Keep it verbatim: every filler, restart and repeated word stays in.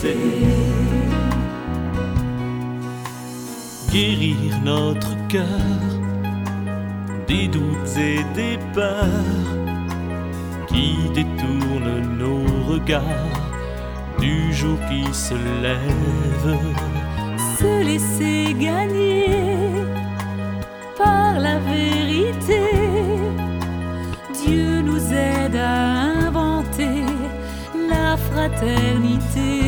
vérité. Guérir notre cœur des doutes et des peurs qui détournent nos regards du jour qui se lève. Se laisser gagner par la vérité. Dieu nous aide à inventer la fraternité.